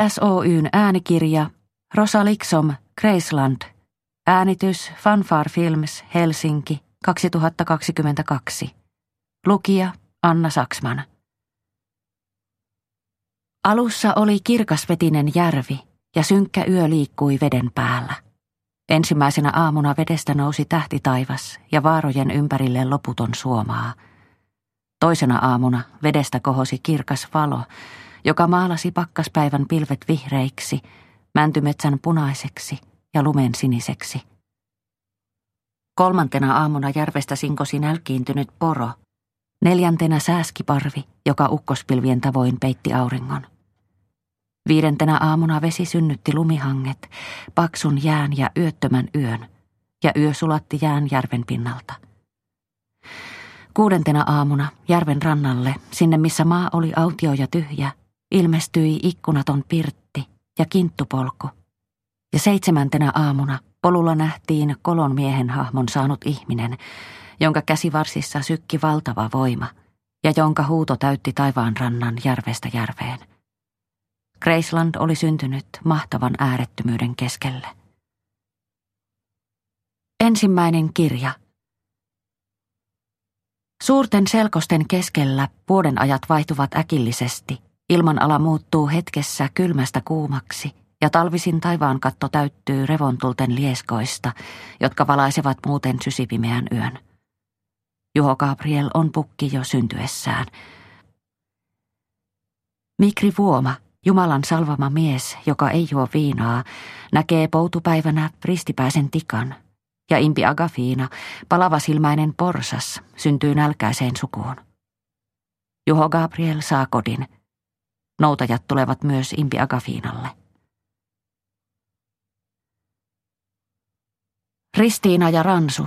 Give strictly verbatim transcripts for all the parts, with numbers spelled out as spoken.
S Oyn äänikirja Rosa Liksom, Graceland. Äänitys Fanfare Films, Helsinki, kaksituhattakaksikymmentäkaksi. Lukija Anna Saksman. Alussa oli kirkasvetinen järvi ja synkkä yö liikkui veden päällä. Ensimmäisenä aamuna vedestä nousi tähtitaivas ja vaarojen ympärille loputon suomaa. Toisena aamuna vedestä kohosi kirkas valo, joka maalasi pakkaspäivän pilvet vihreiksi, mäntymetsän punaiseksi ja lumen siniseksi. Kolmantena aamuna järvestä sinkosi nälkiintynyt poro. Neljäntenä sääskiparvi, joka ukkospilvien tavoin peitti auringon. Viidentenä aamuna vesi synnytti lumihanget, paksun jään ja yöttömän yön, ja yö sulatti jään järven pinnalta. Kuudentena aamuna järven rannalle, sinne missä maa oli autio ja tyhjä, ilmestyi ikkunaton pirtti ja kinttupolku. Ja seitsemäntenä aamuna polulla nähtiin kolon miehen hahmon saanut ihminen, jonka käsivarsissa sykki valtava voima ja jonka huuto täytti taivaan rannan järvestä järveen. Graceland oli syntynyt mahtavan äärettömyyden keskelle. Ensimmäinen kirja. Suurten selkosten keskellä vuodenajat vaihtuvat äkillisesti, ilmanala muuttuu hetkessä kylmästä kuumaksi ja talvisin taivaan katto täyttyy revontulten lieskoista, jotka valaisevat muuten sysipimeän yön. Juho Gabriel on pukki jo syntyessään. Mikri Vuoma, Jumalan salvama mies, joka ei juo viinaa, näkee poutupäivänä ristipäisen tikan, ja Impi Agafiina, palavasilmäinen porsas, syntyy nälkäiseen sukuun. Juho Gabriel saa kodin. Noutajat tulevat myös Impi Agafiinalle. Ristiina ja Ransu.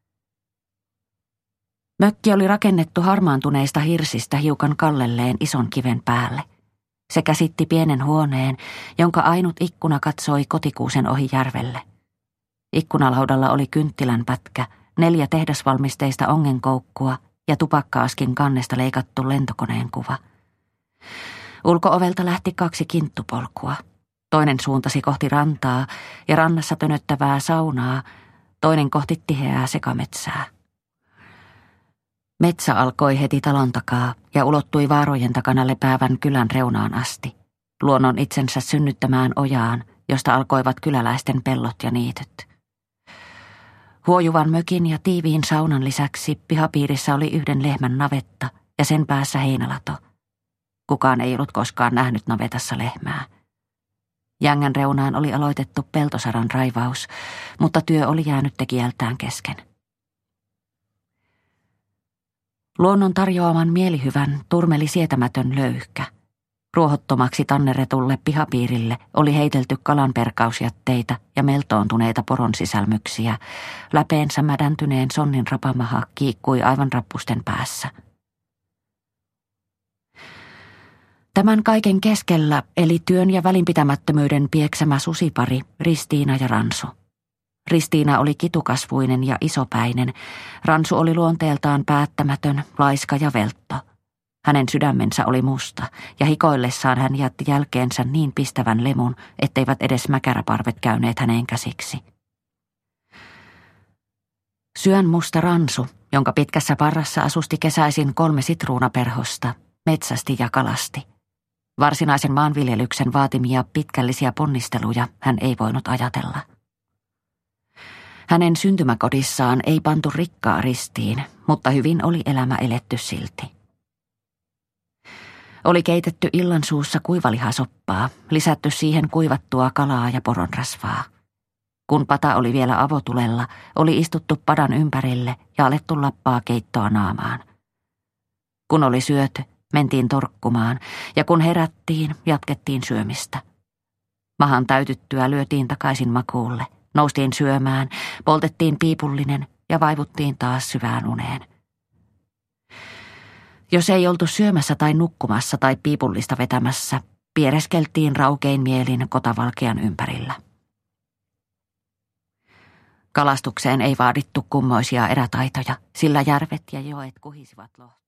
Mökki oli rakennettu harmaantuneista hirsistä hiukan kallelleen ison kiven päälle. Se käsitti pienen huoneen, jonka ainut ikkuna katsoi kotikuusen ohi järvelle. Ikkunalaudalla oli kynttilän pätkä, neljä tehdasvalmisteista ongenkoukkua ja tupakkaaskin kannesta leikattu lentokoneen kuva. Ulko-ovelta lähti kaksi kinttupolkua. Toinen suuntasi kohti rantaa ja rannassa tönöttävää saunaa, toinen kohti tiheää sekametsää. Metsä alkoi heti talon takaa ja ulottui vaarojen takana lepäävän kylän reunaan asti, luonnon itsensä synnyttämään ojaan, josta alkoivat kyläläisten pellot ja niityt. Huojuvan mökin ja tiiviin saunan lisäksi pihapiirissä oli yhden lehmän navetta ja sen päässä heinälato. Kukaan ei ollut koskaan nähnyt navetassa lehmää. Jängän reunaan oli aloitettu peltosaran raivaus, mutta työ oli jäänyt tekijältään kesken. Luonnon tarjoaman mielihyvän turmeli sietämätön löyhkä. Ruohottomaksi tanneretulle pihapiirille oli heitelty kalanperkausjätteitä ja meltoontuneita poron sisälmyksiä. Läpeensä mädäntyneen sonnin rapamaha kiikkui aivan rappusten päässä. Tämän kaiken keskellä eli työn ja välinpitämättömyyden pieksämä susipari Ristiina ja Ransu. Ristiina oli kitukasvuinen ja isopäinen, Ransu oli luonteeltaan päättämätön, laiska ja veltto. Hänen sydämensä oli musta, ja hikoillessaan hän jätti jälkeensä niin pistävän lemun, etteivät edes mäkäräparvet käyneet häneen käsiksi. Syön musta Ransu, jonka pitkässä parrassa asusti kesäisin kolme sitruunaperhosta, metsästi ja kalasti. Varsinaisen maanviljelyksen vaatimia pitkällisiä ponnisteluja hän ei voinut ajatella. Hänen syntymäkodissaan ei pantu rikkaa ristiin, mutta hyvin oli elämä eletty silti. Oli keitetty illan suussa kuivalihasoppaa, lisätty siihen kuivattua kalaa ja poronrasvaa. Kun pata oli vielä avotulella, oli istuttu padan ympärille ja alettu lappaa keittoa naamaan. Kun oli syöty, mentiin torkkumaan, ja kun herättiin, jatkettiin syömistä. Mahan täytyttyä lyötiin takaisin makuulle, noustiin syömään, poltettiin piipullinen ja vaivuttiin taas syvään uneen. Jos ei oltu syömässä tai nukkumassa tai piipullista vetämässä, piereskeltiin raukein mielin kotavalkean ympärillä. Kalastukseen ei vaadittu kummoisia erätaitoja, sillä järvet ja joet kuhisivat lohta.